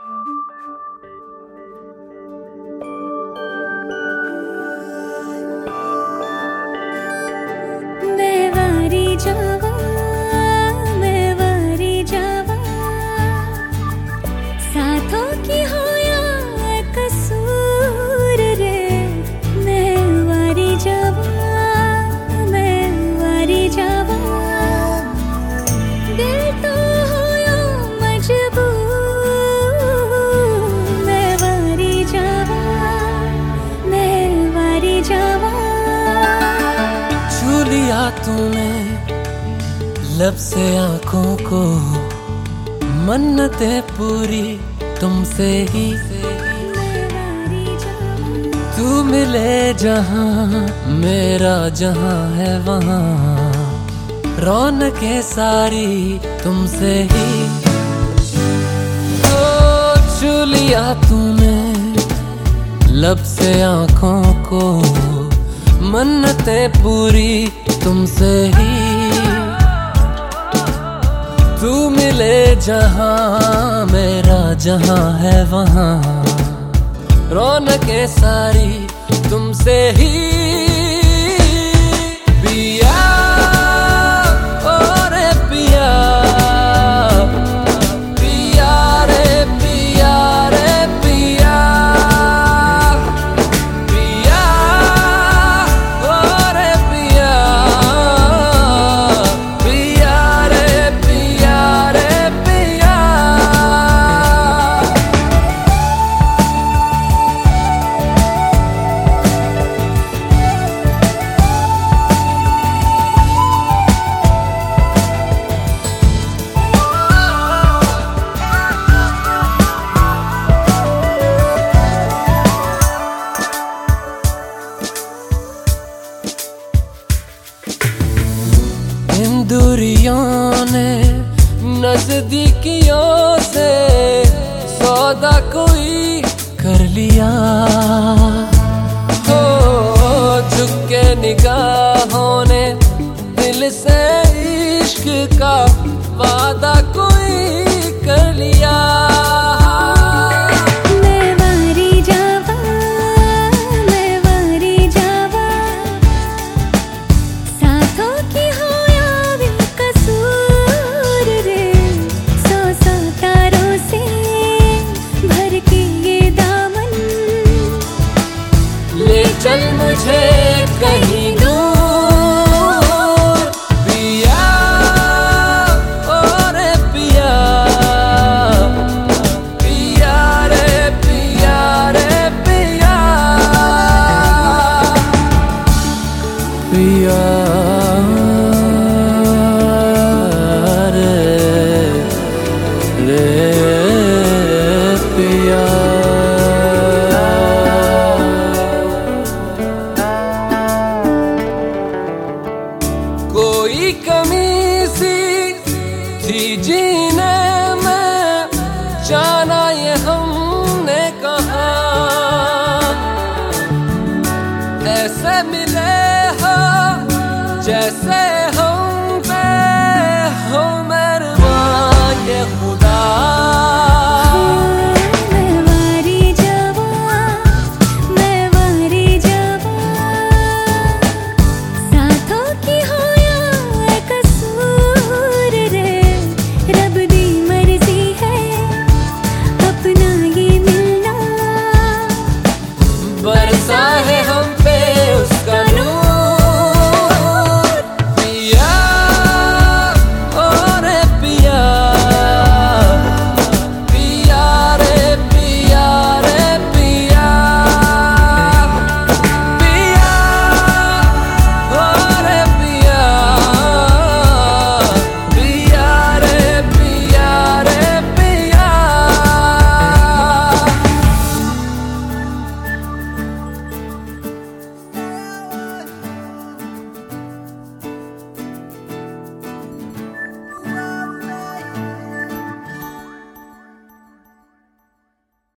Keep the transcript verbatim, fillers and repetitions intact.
तूने लब से आंखों को, मन्नतें पूरी तुमसे ही। तू मिले जहां मेरा जहां है वहां, रौनकें सारी तुमसे ही। ओ छू लिया तूने लब से आंखों को, मन्नतें पूरी तुमसे ही। तू मिले जहां मेरा जहां है वहां, रौनकें सारी तुमसे ही। पिया ओ रे पिया, पिया रे पिया रे पिया, पिया ओ रे पिया, पिया रे पिया रे पिया। इन दूरियों ने नजदीकियों से सौदा कोई कर लिया। हो झुक के निगाहों ने दिल से इश्क का वादा कोई कर लिया। चल मुझे कहीं दूर, पिया ओ रे पिया, पिया रे पिया रे पिया, पिया रे रे पिया। कोई कमी सी थी जीने